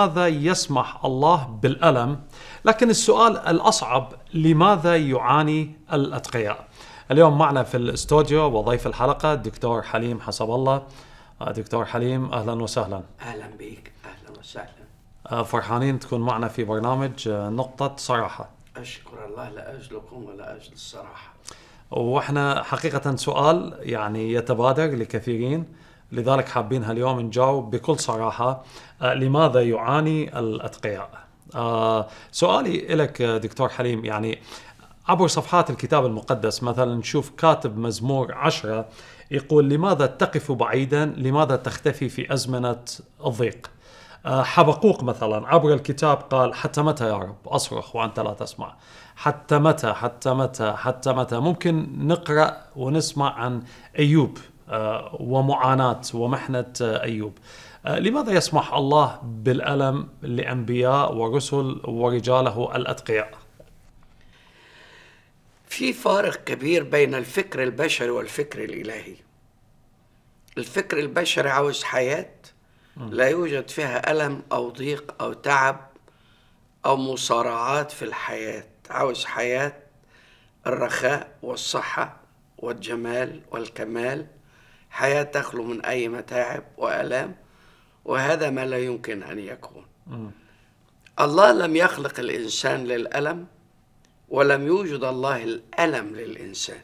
لماذا يسمح الله بالألم؟ لكن السؤال الأصعب: لماذا يعاني الأتقياء؟ اليوم معنا في الاستوديو وضيف الحلقة الدكتور حليم حسب الله. دكتور حليم، أهلا وسهلا. أهلا بك، أهلا وسهلا. فرحانين تكون معنا في برنامج نقطة صراحة. أشكر الله، لا أجلكم ولا أجل الصراحة. وإحنا حقيقة سؤال يعني يتبادر لكثيرين، لذلك حابين هاليوم نجاوب بكل صراحة. لماذا يعاني الأتقياء؟ سؤالي لك دكتور حليم، يعني عبر صفحات الكتاب المقدس مثلا نشوف كاتب مزمور 10 يقول: لماذا تقف بعيدا؟ لماذا تختفي في أزمنة الضيق؟ حبقوق مثلا عبر الكتاب قال: حتى متى يا رب أصرخ وأنت لا تسمع؟ حتى متى حتى متى حتى متى؟ ممكن نقرأ ونسمع عن أيوب ومعاناة ومحنة أيوب. لماذا يسمح الله بالألم لأنبياء ورسل ورجاله الأتقياء؟ في فارق كبير بين الفكر البشري والفكر الإلهي. الفكر البشري عاوز حياة لا يوجد فيها ألم أو ضيق أو تعب أو مصارعات في الحياة، عاوز حياة الرخاء والصحة والجمال والكمال، حياة تخلو من أي متاعب وآلام، وهذا ما لا يمكن أن يكون. الله لم يخلق الإنسان للألم، ولم يوجد الله الألم للإنسان،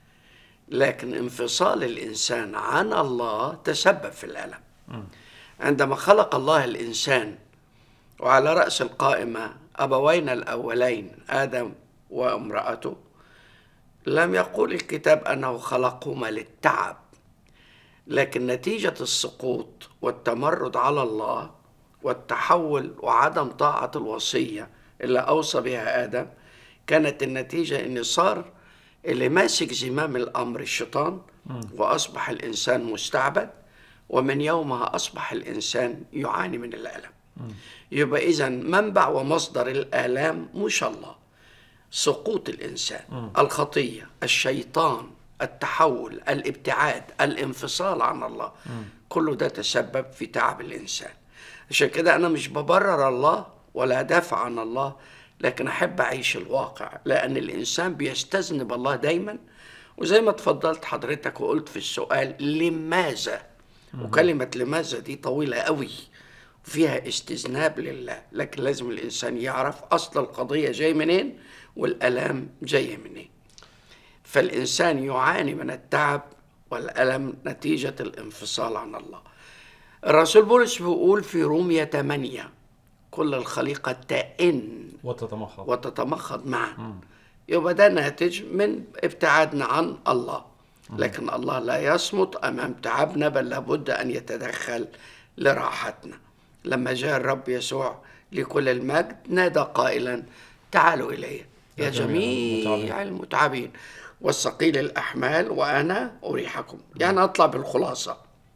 لكن انفصال الإنسان عن الله تسبب في الألم. عندما خلق الله الإنسان وعلى رأس القائمة أبوينا الأولين آدم وامرأته، لم يقول الكتاب أنه خلقهما للتعب، لكن نتيجة السقوط والتمرد على الله والتحول وعدم طاعة الوصية اللي أوصى بها آدم، كانت النتيجة أن صار اللي ماسك زمام الأمر الشيطان، وأصبح الإنسان مستعبد، ومن يومها أصبح الإنسان يعاني من الألم. يبقى إذن منبع ومصدر الآلام مش الله، سقوط الإنسان، الخطية، الشيطان، التحول، الابتعاد، الانفصال عن الله، كله ده تسبب في تعب الإنسان. عشان كده أنا مش ببرر الله ولا أدافع عن الله، لكن أحب أعيش الواقع، لأن الإنسان بيستذنب الله دايما. وزي ما تفضلت حضرتك وقلت في السؤال لماذا، وكلمة لماذا دي طويلة قوي وفيها استذناب لله، لكن لازم الإنسان يعرف أصل القضية جاي منين والألام جاي منين. فالإنسان يعاني من التعب والألم نتيجة الانفصال عن الله. الرسول بولس بيقول في رومية 8: كل الخليقة تئن وتتمخض معا. يبقى ده ناتج من ابتعادنا عن الله، لكن الله لا يصمت أمام تعبنا، بل لابد أن يتدخل لراحتنا. لما جاء الرب يسوع لكل المجد نادى قائلا: تعالوا إلي يا جميع المتعبين والثقيل الأحمال وأنا أريحكم. يعني أطلع بالخلاصة: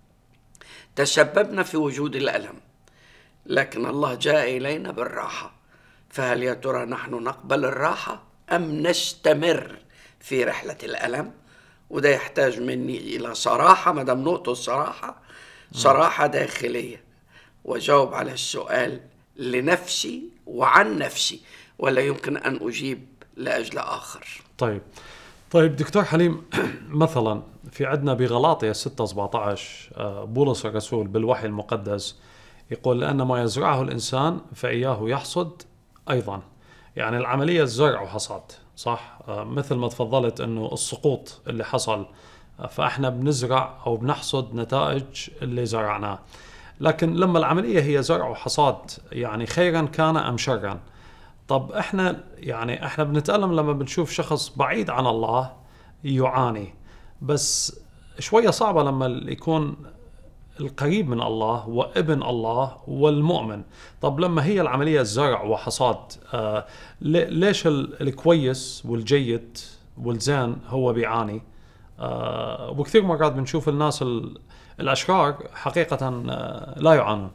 تسببنا في وجود الألم، لكن الله جاء إلينا بالراحة. فهل يا ترى نحن نقبل الراحة أم نستمر في رحلة الألم؟ وده يحتاج مني إلى صراحة، مدام نقطة الصراحة صراحة داخلية، وجاوب على السؤال لنفسي وعن نفسي، ولا يمكن أن أجيب لأجل آخر. طيب دكتور حليم، مثلا في عندنا بغلاطية 6:17 بولس الرسول بالوحي المقدس يقول: لأن ما يزرعه الإنسان فإياه يحصد أيضا. يعني العملية الزرع وحصاد، صح؟ مثل ما تفضلت أنه السقوط اللي حصل، فإحنا بنزرع أو بنحصد نتائج اللي زرعناه. لكن لما العملية هي زرع وحصاد، يعني خيرا كان أم شرا. طب إحنا بنتألم لما بنشوف شخص بعيد عن الله يعاني، بس شوية صعبة لما يكون القريب من الله وابن الله والمؤمن. طب لما هي العملية زرع وحصاد، ليش الكويس والجيد والزين هو بيعاني؟ وكثير مرات بنشوف الناس الأشرار حقيقة لا يعانون.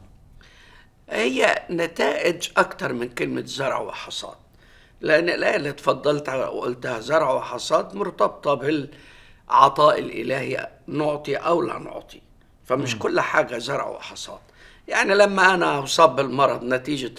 هي نتائج أكتر من كلمة زرع وحصاد، لأن الآية اللي تفضلت وقلتها زرع وحصاد مرتبطة بالعطاء الإلهي، نعطي أو لا نعطي، فمش كل حاجة زرع وحصاد. يعني لما أنا أصاب بالمرض نتيجة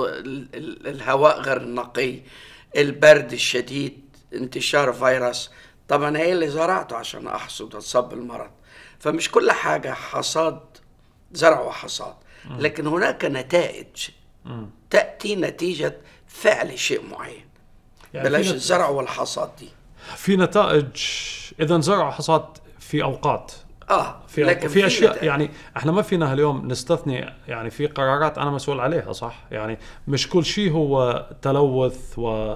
الهواء غير النقي، البرد الشديد، انتشار فيروس، طبعا هي اللي زرعته عشان أحصد وأصاب بالمرض. فمش كل حاجة حصاد، زرع وحصاد، لكن هناك نتائج تأتي نتيجة فعل شيء معين. يعني بلاش الزرع والحصاد دي. في نتائج إذا زرع وحصاد في أوقات، لكن في أشياء نتائج. يعني احنا ما فينا اليوم نستثني، يعني في قرارات أنا مسؤول عليها، صح؟ يعني مش كل شيء هو تلوث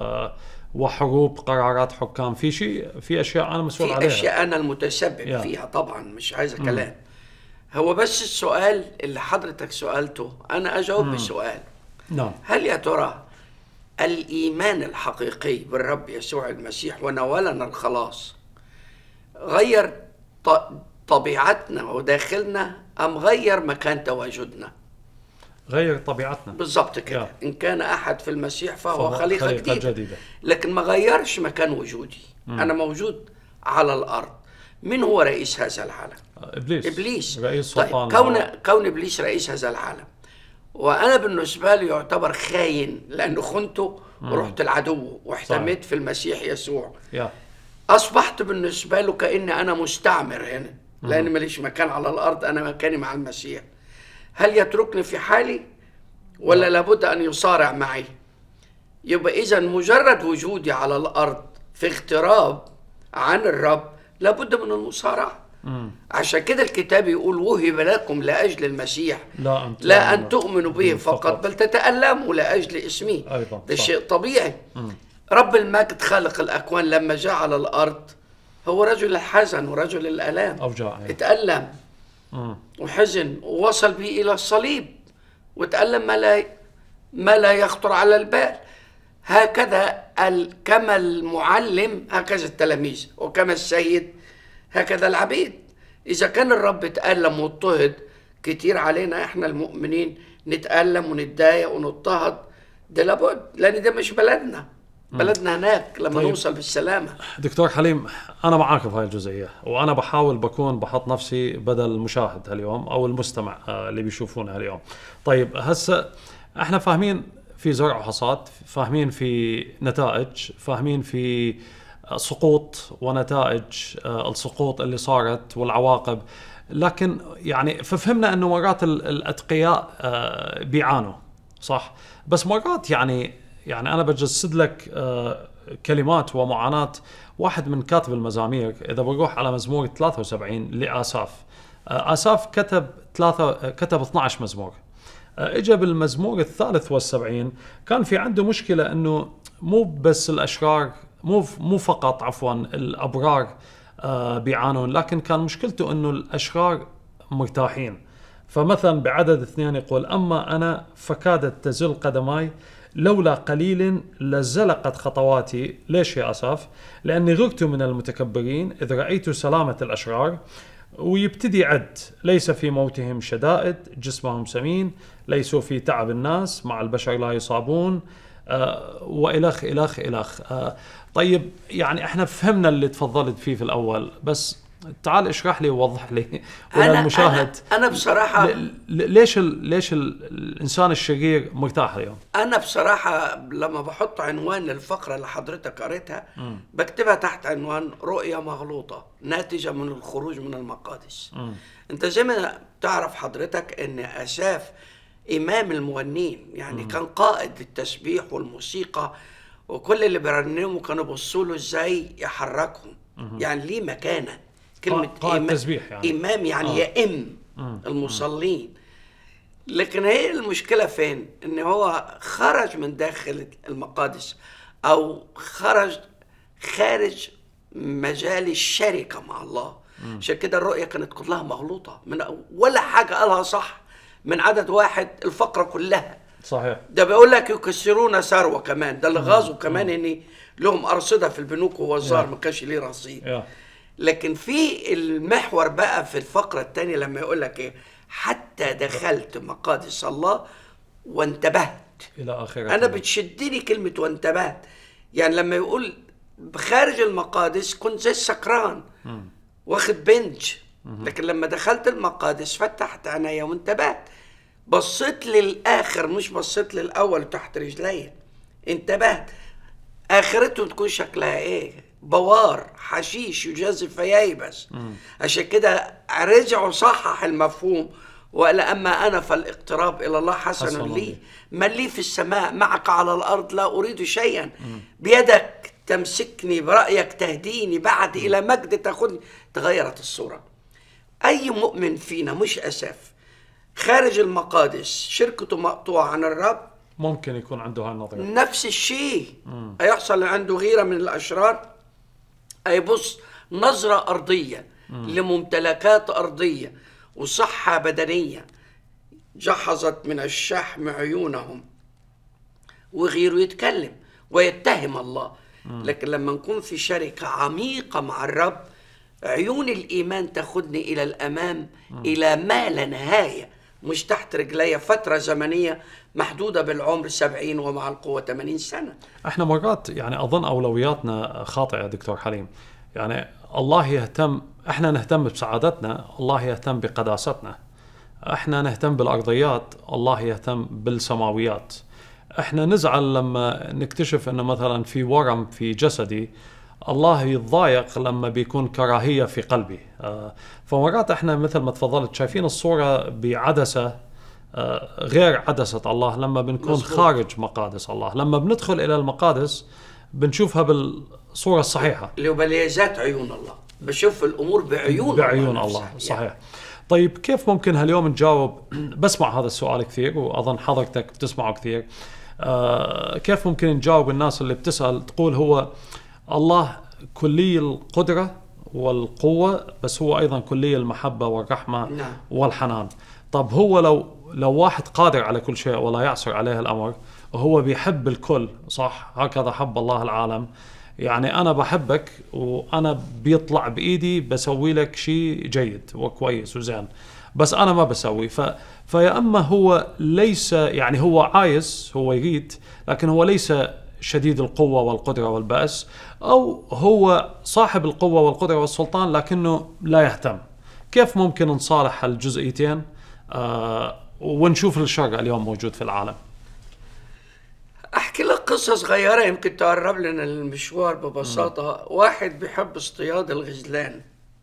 وحروب قرارات حكام. في شيء، في أشياء أنا مسؤول عليها، في أشياء أنا المتسبب فيها طبعا، مش عايزة كلام. هو بس السؤال اللي حضرتك سألته أنا أجاوب بسؤال. نعم. هل يا ترى الإيمان الحقيقي بالرب يسوع المسيح ونوالنا الخلاص غير طبيعتنا وداخلنا أم غير مكان تواجدنا؟ غير طبيعتنا بالضبط كده. إن كان أحد في المسيح فهو خليقة جديدة. لكن ما غيرش مكان وجودي. أنا موجود على الأرض. من هو رئيس هذا العالم؟ إبليس. رئيس سلطان. كون إبليس رئيس هذا العالم، وأنا بالنسبة لي يعتبر خاين لأنه خنته ورحت العدو واحتميت في المسيح يسوع. أصبحت بالنسبة له كأني أنا مستعمر هنا، لأن ماليش مكان على الأرض، أنا مكاني مع المسيح. هل يتركني في حالي ولا لابد أن يصارع معي؟ يبقى إذن مجرد وجودي على الأرض في اغتراب عن الرب لابد من المصارعة. عشان كده الكتاب يقول وهب لكم لأجل المسيح لا أن تؤمنوا به فقط بل تتألموا لأجل اسمه. ده شيء طبيعي. رب المجد خالق الأكوان لما جاء على الأرض هو رجل الحزن ورجل الألام، اتألم وحزن ووصل به إلى الصليب وتألم ما لا يخطر على البال. هكذا كما المعلم هكذا التلاميذ، وكما السيد هكذا العبيد. إذا كان الرب تألم واضطهد كتير علينا إحنا المؤمنين نتألم ونتضايق ونضطهد، ده لابد، لأن ده مش بلدنا. بلدنا هناك لما نوصل بالسلامة. دكتور حليم، أنا معاك في هاي الجزئية، وأنا بحاول بحط نفسي بدل المشاهد اليوم أو المستمع اللي بيشوفونا اليوم. طيب هسه احنا فاهمين في زرع وحصاد، فاهمين في نتائج، فاهمين في سقوط ونتائج السقوط اللي صارت والعواقب، لكن يعني ففهمنا انه مرات الاتقياء بيعانوا، صح؟ بس مرات يعني انا بجسد لك كلمات ومعاناة واحد من كاتب المزامير. اذا بروح على مزمور 73 لآساف، آساف كتب 12 مزمور. اجى بالمزمور 73 كان في عنده مشكلة انه مو بس الاشرار، مو فقط الابرار بيعانون، لكن كان مشكلته انه الاشرار مرتاحين. فمثلا بعدد 2 يقول اما انا فكادت تزل قدماي لولا قليل لزلقت خطواتي. ليش يا أساف؟ لأني غرت من المتكبرين إذ رأيت سلامة الأشرار. ويبتدي يعد: ليس في موتهم شدائد، جسمهم سمين، ليسوا في تعب الناس، مع البشر لا يصابون، وإلخ إلخ إلخ. طيب يعني احنا فهمنا اللي تفضلت فيه في الأول، بس تعال اشرح لي ووضح لي وللمشاهد. أنا بصراحة ليش الإنسان الشرير مرتاح اليوم؟ أنا بصراحة لما بحط عنوان للفقرة اللي حضرتك قريتها بكتبها تحت عنوان رؤية مغلوطة ناتجة من الخروج من المقادس. أنت زي ما تعرف حضرتك أن آساف إمام المغنين، يعني كان قائد للتسبيح والموسيقى، وكل اللي بيرنموا كانوا بصوا ازاي يحركهم. يعني ليه مكانة كلمة تسبيح، يعني إمام يعني يئم المصلين. لكن هي المشكلة فين؟ إن هو خرج من داخل المقادس أو خارج مجال الشركة مع الله. عشان كده الرؤية كانت كلها مغلوطة، من ولا حاجة قالها صح. من عدد 1 الفقرة كلها صحيح. ده بيقول لك يكسرون ثروة كمان، ده اللي غازوا كمان إن لهم أرصدة في البنوك ووزار ما كانش ليه رصيد. لكن في المحور بقى في الفقرة الثانية لما يقول لك إيه: حتى دخلت مقادس الله وانتبهت إلى آخره. أنا بتشدني كلمة وانتبهت، يعني لما يقول بخارج المقادس كنت زي السكران واخد بنج، لكن لما دخلت المقادس فتحت عيني وانتبهت. بصيت للآخر مش بصيت للأول تحت رجلي، انتبهت آخرته تكون شكلها إيه؟ بوار حشيش يجازف فييبس. عشان كده رجعوا صحح المفهوم وقال أما أنا فالاقتراب إلى الله حسن لي، من لي في السماء معك على الأرض لا أريد شيئا، بيدك تمسكني برأيك تهديني، بعد إلى مجد تاخذني. تغيرت الصورة. أي مؤمن فينا مش أسف خارج المقادس شركته مقطوعة عن الرب ممكن يكون عنده هالنظرة. نفس الشيء هيحصل عنده غيرة من الأشرار، هيبص نظرة أرضية لممتلكات أرضية وصحة بدنية، جحظت من الشحم عيونهم، وغيره يتكلم ويتهم الله. لكن لما نكون في شركة عميقة مع الرب، عيون الإيمان تاخدني إلى الأمام إلى ما لا نهاية، مش تحت رجلي فترة زمنية محدودة بالعمر 70 ومع القوة 80 سنة. احنا مرات يعني أظن أولوياتنا خاطئة يا دكتور حليم. يعني الله يهتم، احنا نهتم بسعادتنا، الله يهتم بقداستنا. احنا نهتم بالأرضيات، الله يهتم بالسماويات. احنا نزعل لما نكتشف انه مثلا في ورم في جسدي، الله يتضايق لما بيكون كراهية في قلبي. فمرات احنا مثل ما تفضلت شايفين الصورة بعدسة غير عدسة الله لما بنكون مزبوط. خارج مقادس الله. لما بندخل إلى المقادس بنشوفها بالصورة الصحيحة، اللي هو بليزات عيون الله، بشوف الأمور بعيون الله. صحيح. طيب كيف ممكن هاليوم نجاوب؟ بسمع هذا السؤال كثير وأظن حضرتك بتسمعه كثير. كيف ممكن نجاوب الناس اللي بتسأل تقول هو الله كلي القدرة والقوة، بس هو أيضا كلي المحبة والرحمة والحنان. طب هو لو واحد قادر على كل شيء ولا يعسر عليه الأمر، وهو بيحب الكل، صح؟ هكذا حب الله العالم. يعني أنا بحبك وأنا بيطلع بإيدي بسوي لك شيء جيد وكويس وزين، بس أنا ما بسوي. فيا أما هو ليس، يعني هو عايز، هو يريد، لكن هو ليس شديد القوة والقدرة والبأس، أو هو صاحب القوة والقدرة والسلطان لكنه لا يهتم. كيف ممكن نصالح الجزئيتين ونشوف الشر اليوم موجود في العالم؟ أحكي لك قصة صغيرة يمكن تقرب لنا المشوار ببساطة. واحد بيحب اصطياد الغزلان،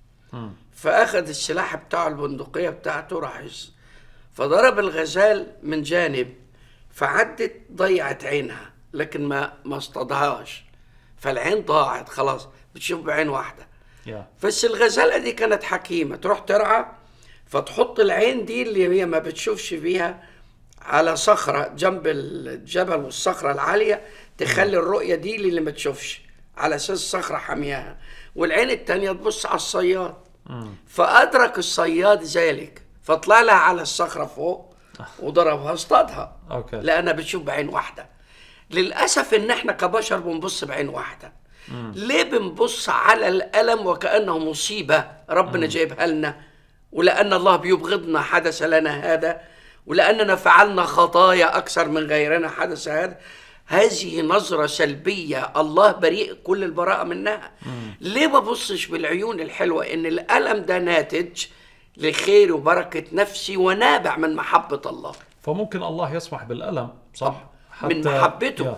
فأخذ السلاح بتاعه البندقية بتاعته راح فضرب الغزال من جانب، فعدت ضيعت عينها لكن ما اصطادهاش، فالعين ضاعت خلاص، بتشوف بعين واحدة. بس الغزالة دي كانت حكيمة، تروح ترعى فتحط العين دي اللي هي ما بتشوفش فيها على صخرة جنب الجبل والصخرة العالية، تخلي الرؤية دي اللي ما تشوفش على أساس صخرة حمياها، والعين التانية تبص على الصياد. فأدرك الصياد ذلك، فطلع لها على الصخرة فوق وضربها اصطادها، لأنها بتشوف بعين واحدة. للأسف إن احنا كبشر بنبص بعين واحدة. ليه بنبص على الألم وكأنه مصيبة ربنا جايبها لنا، ولأن الله بيبغضنا حدث لنا هذا، ولأننا فعلنا خطايا أكثر من غيرنا حدث هذا؟ هذه نظرة سلبية الله بريء كل البراءة منها. ليه ما ببصش بالعيون الحلوة إن الألم ده ناتج لخير وبركة نفسي ونابع من محبة الله؟ فممكن الله يسمح بالألم، صح؟ من محبته،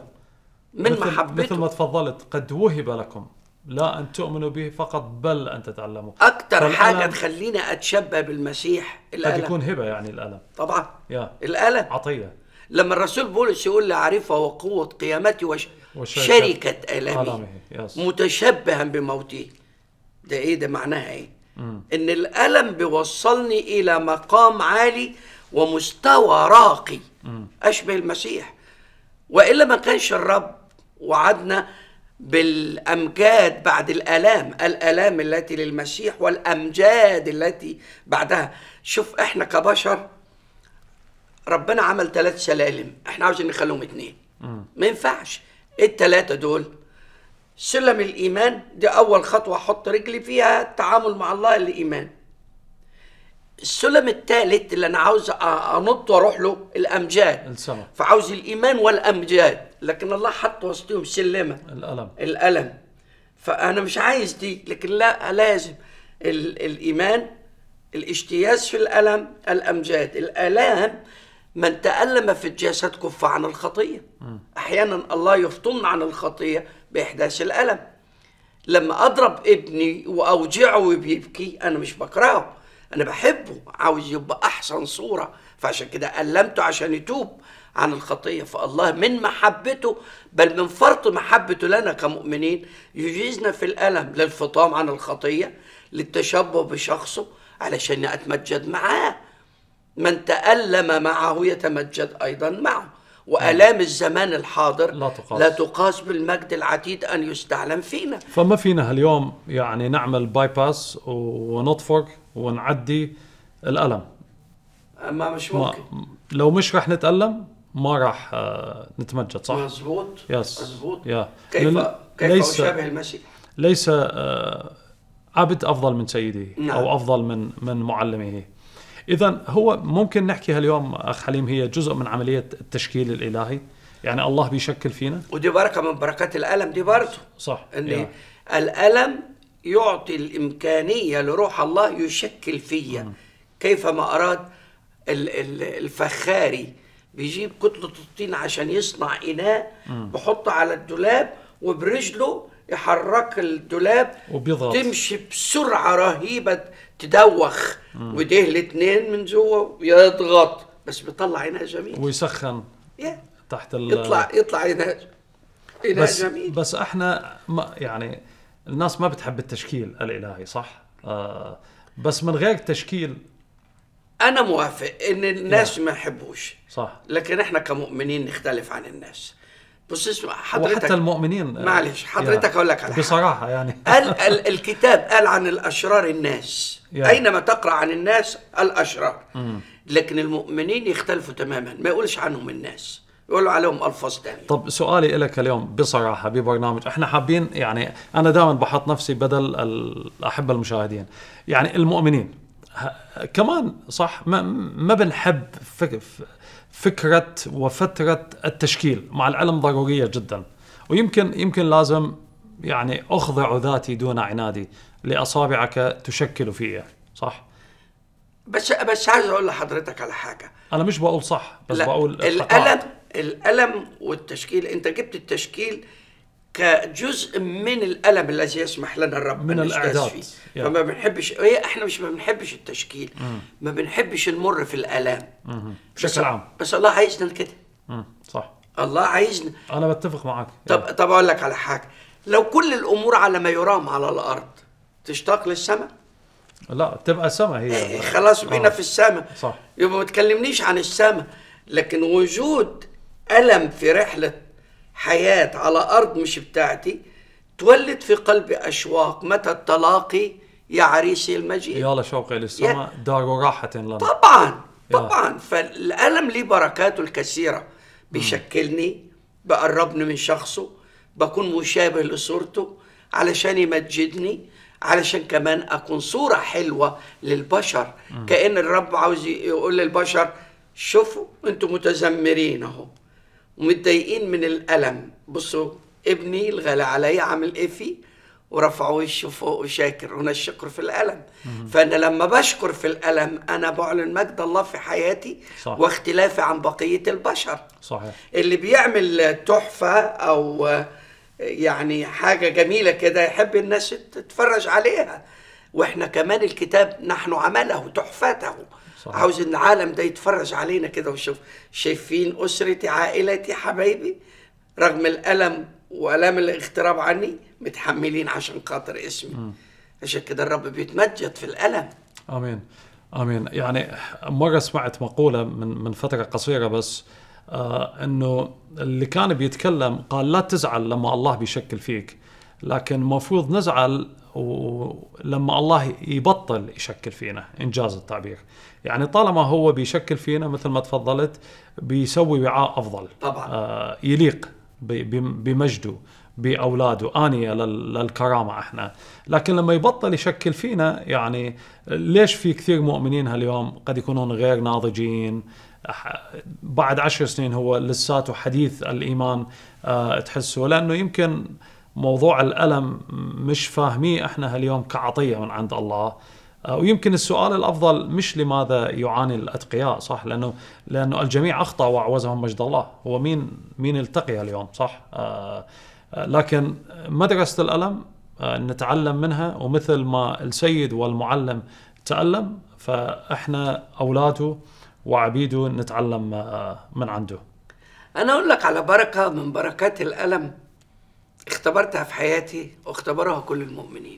مثل ما تفضلت، قد وهب لكم لا أن تؤمنوا به فقط بل أن تتعلموا. أكتر حاجة تخلينا أتشبه بالمسيح الألم. قد يكون هبة يعني الألم، طبعا الألم عطية. لما الرسول بولس يقول لأعرفه وقوة قيامتي وشركة آلامه متشبها بموته، ده إيه؟ ده معناها إيه؟ إن الألم بيوصلني إلى مقام عالي ومستوى راقي أشبه المسيح. وإلا ما كانش الرب وعدنا بالأمجاد بعد الآلام التي للمسيح والأمجاد التي بعدها. شوف إحنا كبشر ربنا عمل 3 سلالم، إحنا عاوزين نخليهم 2. ما ينفعش. ال3 دول سلم الإيمان، دي أول خطوة أحط رجلي فيها التعامل مع الله الإيمان. السلم الثالث اللي أنا عاوز أنط وأروح له الأمجاد، فعاوز الإيمان والأمجاد، لكن الله حط وسطهم سلمة الألم. فأنا مش عايز دي، لكن لا، لازم الإيمان، الاجتياز في الألم، الأمجاد. الآلام من تألم في الجسد كف عن الخطية. أحيانا الله يفطن عن الخطية بإحداث الألم. لما أضرب ابني وأوجعه وبيبكي أنا مش بكرهه، أنا بحبه، عاوز يبقى أحسن صورة، فعشان كده ألمته عشان يتوب عن الخطية. فالله من محبته بل من فرط محبته لنا كمؤمنين يجيزنا في الألم للفطام عن الخطية، للتشبه بشخصه علشان أتمجد معاه. من تألم معه يتمجد أيضا معه. وآلام الزمان الحاضر لا تقاس بالمجد العتيد أن يستعلم فينا. فما فينا اليوم يعني نعمل باي باس ونطفق ونعدي الألم. ما مش ممكن. لو مش رح نتألم ما راح نتمجد، صح؟ مظبوط. مظبوط. كيف أشابه المسيح؟ ليس عبد أفضل من سيده. نعم. أو أفضل من معلمه. إذن هو ممكن نحكي هاليوم أخ حليم هي جزء من عملية التشكيل الإلهي، يعني الله بيشكل فينا، ودي بركة من بركات الألم دي برضه. صح. إن الألم يعطي الإمكانية لروح الله يشكل فيا كيفما أراد. الفخاري بيجيب كتلة الطين عشان يصنع إناء، بحطه على الدولاب وبرجله يحرك الدولاب وبيضغط، تمشي بسرعة رهيبة تدوخ، وده الاثنين من جوه يضغط، بس بيطلع إناء جميل ويسخن تحت يطلع إناء جميل. بس احنا يعني الناس ما بتحب التشكيل الإلهي، صح؟ بس من غير تشكيل أنا موافق إن الناس ما يحبوش، صح، لكن إحنا كمؤمنين نختلف عن الناس. بص اسمع حضرتك، وحتى المؤمنين معلش حضرتك أقول لك على بصراحة يعني الكتاب قال عن الأشرار الناس، أينما تقرأ عن الناس الأشرار، لكن المؤمنين يختلفوا تماما، ما يقولش عنهم الناس، يقولوا عليهم ألفاظ تانية. طب سؤالي لك اليوم بصراحة ببرنامج احنا حابين، يعني أنا دائما بحط نفسي بدل الأحبة المشاهدين، يعني المؤمنين كمان صح ما بنحب فكرة وفترة التشكيل، مع العلم ضرورية جدا، ويمكن لازم يعني أخضع ذاتي دون عنادي لأصابعك تشكل فيها، صح؟ بس عايز أقول لحضرتك على حاجة. أنا مش بقول صح، بس بقول الألم والتشكيل، أنت جبت التشكيل كجزء من الألم الذي يسمح لنا الرب من الإعداد فيه. فما بنحبش، احنا مش ما بنحبش التشكيل، ما بنحبش نمر في الآلام بشكل عام، بس الله عايزنا كده. صح، الله عايزنا. أنا بتفق معك. طب أقول لك على حاجة، لو كل الأمور على ما يرام على الأرض تشتاق للسماء؟ لا، تبقى السماء هي خلاص بينا في السماء، صح. يبقى ما تكلمنيش عن السماء، لكن وجود ألم في رحلة حياة على أرض مش بتاعتي تولد في قلبي أشواق متى التلاقي يا عريسي المجيد. يا لشوقي للسماء دار راحة لنا. طبعا فالألم ليه بركاته الكثيرة، بيشكلني، بقربني من شخصه، بكون مشابه لصورته علشان يمجدني، علشان كمان أكون صورة حلوة للبشر. كأن الرب عاوز يقول للبشر شوفوا انتوا متذمرين اهو ومتضايقين من الألم، بصوا ابني الغالي علي عامل ايه فيه، ورفع وشه فوق وشاكر. هنا الشكر في الألم. فأنا لما بشكر في الألم أنا بعلن مجد الله في حياتي، صح. واختلافي عن بقية البشر. صحيح. اللي بيعمل تحفة أو يعني حاجة جميلة كده يحب الناس تتفرج عليها، واحنا كمان الكتاب نحن عمله تحفته، صحيح. عاوز ان العالم ده يتفرج علينا كده ويشوف، شايفين أسرتي عائلتي حبايبي رغم الألم وألم الاغتراب عني متحملين عشان خاطر اسمي. عشان كده الرب بيتمجد في الألم. آمين آمين. يعني مرة سمعت مقولة من فترة قصيرة بس، أنه اللي كان بيتكلم قال لا تزعل لما الله بيشكل فيك، لكن مفروض نزعل لما الله يبطل يشكل فينا، إنجاز التعبير. يعني طالما هو بيشكل فينا مثل ما تفضلت بيسوي وعاء أفضل طبعا، يليق بمجده بأولاده، آنية للكرامة احنا. لكن لما يبطل يشكل فينا، يعني ليش في كثير مؤمنين هاليوم قد يكونون غير ناضجين، بعد 10 سنين هو لساته حديث الإيمان تحسه، لأنه يمكن موضوع الألم مش فاهميه احنا هاليوم كعطية من عند الله، ويمكن السؤال الأفضل مش لماذا يعاني الأتقياء، صح؟ لأنه الجميع أخطأ وأعوزهم مجد الله. هو مين التقي اليوم، صح؟ لكن مدرسة الألم نتعلم منها، ومثل ما السيد والمعلم تألم فإحنا أولاده وعبيده نتعلم من عنده. أنا أقول لك على بركة من بركات الألم اختبرتها في حياتي واختبرها كل المؤمنين.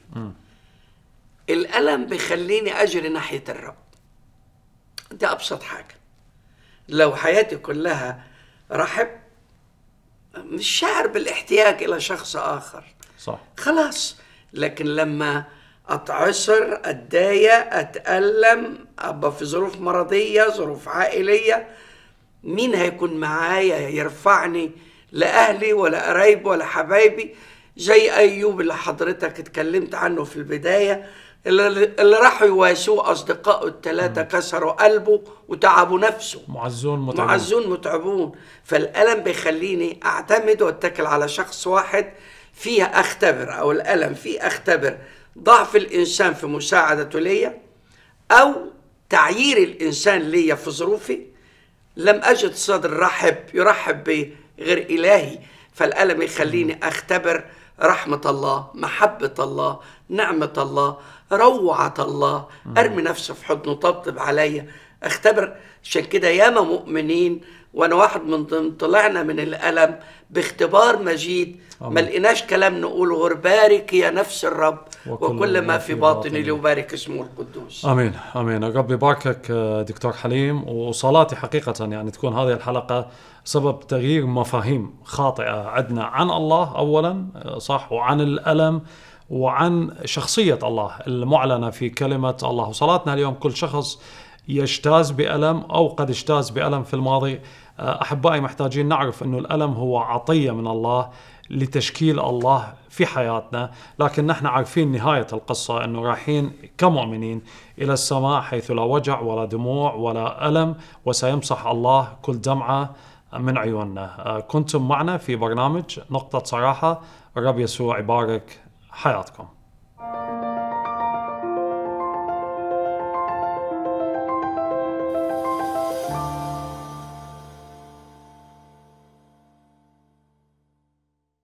الألم بيخليني أجري ناحية الرب. دي أبسط حاجة. لو حياتي كلها رحب، مش شاعر بالاحتياج إلى شخص آخر، صح، خلاص. لكن لما أتعسر، أتضايق، أتألم، أبقى في ظروف مرضية، ظروف عائلية، مين هيكون معايا يرفعني؟ لا أهلي ولا قرايبي ولا حبايبي. زي أيوب اللي حضرتك اتكلمت عنه في البداية، اللي راحوا يواسوه أصدقائه الثلاثة كسروا قلبه وتعبوا نفسه، معزون متعبون. فالألم بيخليني أعتمد واتكل على شخص واحد، فيها أختبر، أو الألم فيه أختبر ضعف الإنسان في مساعدته ليا، أو تعيير الإنسان ليا في ظروفي. لم أجد صدر يرحب بي غير إلهي. فالألم يخليني أختبر رحمة الله، محبة الله، نعمة الله، روعة الله، أرمي نفسي في حضنه، طبطب عليا، أختبر. عشان كده ياما مؤمنين، وأنا واحد من ضمن، طلعنا من الألم باختبار مجيد. ما لقيناش كلام نقوله غير بارك يا نفس الرب وكل ما في باطني ليبارك اسمه القدوس. آمين آمين. الرب يباركك دكتور حليم. وصلاتي حقيقة يعني تكون هذه الحلقة سبب تغيير مفاهيم خاطئة عندنا عن الله أولا، صح، وعن الألم، وعن شخصية الله المعلنة في كلمة الله. وصلاتنا اليوم كل شخص يجتاز بألم أو قد اجتاز بألم في الماضي، أحبائي محتاجين نعرف أنه الألم هو عطية من الله لتشكيل الله في حياتنا. لكن نحن عارفين نهاية القصة، أنه رايحين كمؤمنين إلى السماء حيث لا وجع ولا دموع ولا ألم، وسيمسح الله كل دمعة من عيوننا. كنتم معنا في برنامج نقطة صراحة. الرب يسوع يبارك حياتكم.